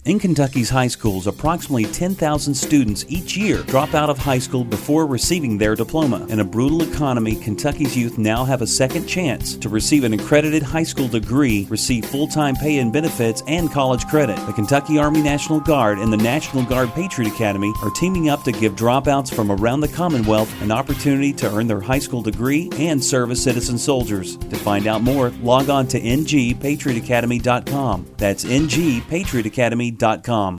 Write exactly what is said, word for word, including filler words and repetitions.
In Kentucky's high schools, approximately ten thousand students each year drop out of high school before receiving their diploma. In a brutal economy, Kentucky's youth now have a second chance to receive an accredited high school degree, receive full-time pay and benefits, and college credit. The Kentucky Army National Guard and the National Guard Patriot Academy are teaming up to give dropouts from around the Commonwealth an opportunity to earn their high school degree and serve as citizen soldiers. To find out more, log on to N G Patriot Academy dot com. That's N G Patriot Academy dot com.